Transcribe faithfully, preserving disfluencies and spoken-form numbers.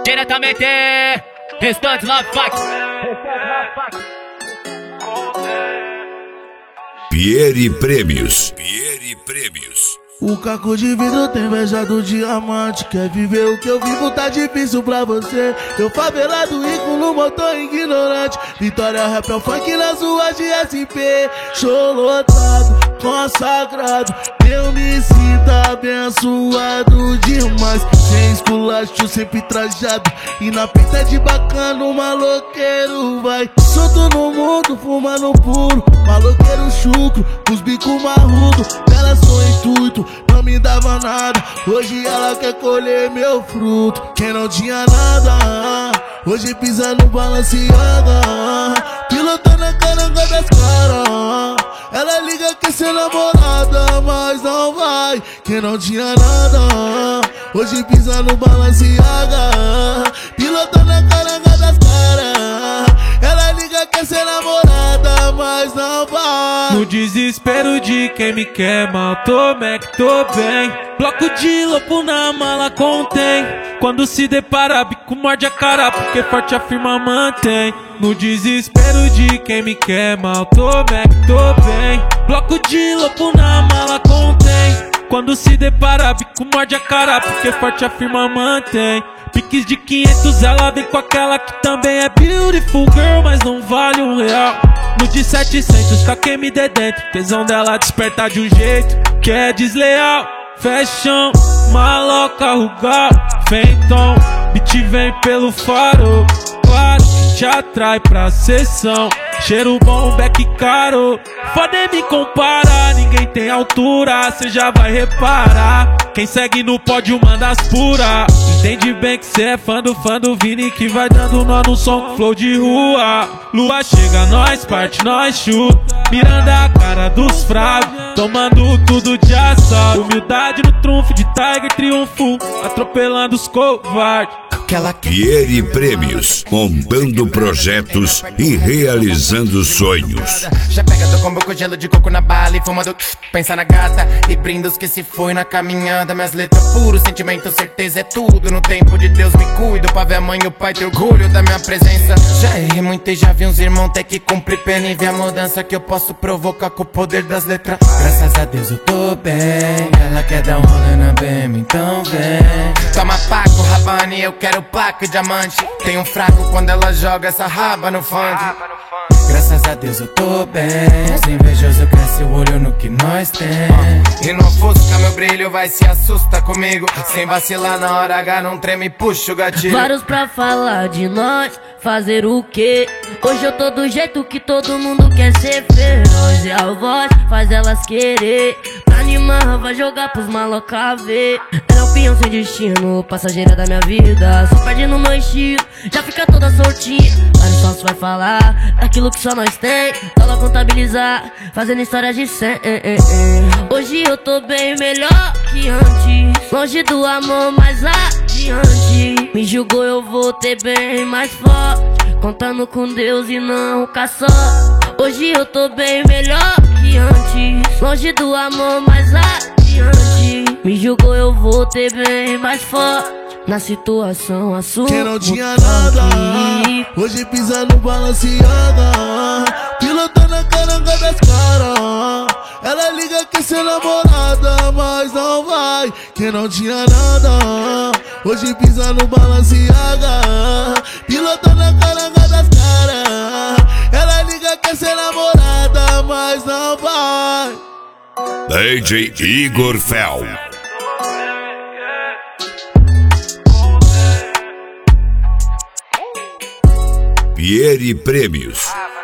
Diretamente, Restante Love Fuck. Pierre Prêmios. Pierre Prêmios. O caco de vidro tem inveja do diamante. Quer viver o que eu vivo, tá difícil pra você. Eu favelado, rico no motor ignorante. Vitória, rap, é o funk nas ruas de S P. Show lotado, consagrado. Eu me sinto abençoado demais. Sem esculacho, sempre trajado. E na pista de bacana, o maloqueiro vai. Solto no mundo, fumando puro. Maloqueiro chucro, os bicos marrudo. Ela sou intuito, não me dava nada. Hoje ela quer colher meu fruto. Quem não tinha nada, hoje pisa no Balenciaga. Pilotando a caranga das caras. Ela liga que é seu namorada, mas não vai. Quem não tinha nada, hoje pisa no Balenciaga. Pilotando a caranga das caras. Ela liga que é seu namorada, mas não vai. No desespero de quem me quer mal, tô Mac, tô bem. Bloco de lobo na mala contém. Quando se depara, bico morde a cara, porque forte a firma mantém. No desespero de quem me quer mal, tô Mac, tô bem. Bloco de lobo na mala contém. Quando se depara, bico morde a cara, porque forte a firma mantém. Piques de quinhentos, ela vem com aquela que também é beautiful girl, mas não vale um real. No de setecentos, com quem me dê dentro. Tesão dela desperta de um jeito que é desleal. Fashion, maloca, rugal, Fenton, beat vem pelo faro. Claro que te atrai pra sessão. Cheiro bom, beck caro. Pode me comparar, ninguém tem altura, cê já vai reparar. Quem segue no pódio manda as pura. Entende bem que cê é fã do fã do Vini, que vai dando nó no som, flow de rua. Lua chega, nós parte, nós chuta. Miranda a cara dos fracos, tomando tudo de assalto. Humildade no trunfo de Tiger triunfo, atropelando os covardes. Pierre Prêmios, montando projetos e realizando sonhos. Já pega do combo com gelo de coco na bala e fumando, pensa na gata e brinda os que se foi na caminhada. Minhas letras puro, sentimento, certeza é tudo. No tempo de Deus me cuido, pra ver a mãe e o pai ter orgulho da minha presença. Já errei muito e já vi uns irmãos ter que cumprir pena e ver a mudança que eu posso provocar com o poder das letras. Graças a Deus eu tô bem, ela quer dar um rolê na B M, então vem. Toma Paco, Rabanne, eu quero placa e diamante. Tem um fraco quando ela joga essa raba no funk. Graças a Deus eu tô bem. Os invejosos cresce o olho no que nós tem. E não ofusca meu brilho, vai se assusta comigo. Sem vacilar na hora H, não treme e puxa o gatilho. Vários pra falar de nós, fazer o quê? Hoje eu tô do jeito que todo mundo quer ser feroz. E a voz faz elas querer. Pra animar, vai jogar pros maloca ver. Ela é um peão sem destino, passageira da minha vida. Só perde no meu estilo, já fica toda soltinha. Vários falsos vai falar daquilo que só nós tem. Só contabilizar, fazendo história de cem. Hoje eu tô bem melhor que antes. Longe do amor, mais adiante. Me julgou, eu vou ter bem mais forte. Contando com Deus e não com a sorte. Hoje eu tô bem melhor que antes. Longe do amor, mais adiante. Me julgou, eu vou ter bem mais forte. Na situação assumo. Quem não tinha nada, hoje pisa no Balenciaga. Pilotando a caranga das caras. Ela liga que é seu namorada, mas não vai. Quem não tinha nada, hoje pisa no Balenciaga. Pilotando a caranga das caras. Ela liga que é seu namorada, mas não vai. D J Igor Fel. Pierre Prêmios.